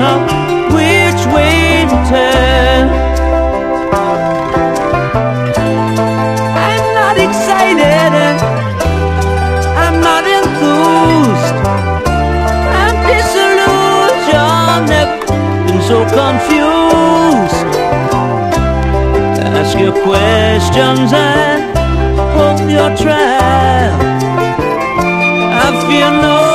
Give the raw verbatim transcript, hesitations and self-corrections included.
know which way to turn. I'm not excited and I'm not enthused. I'm disillusioned, I've been so confused. Ask your questions and hold your trial. I fear no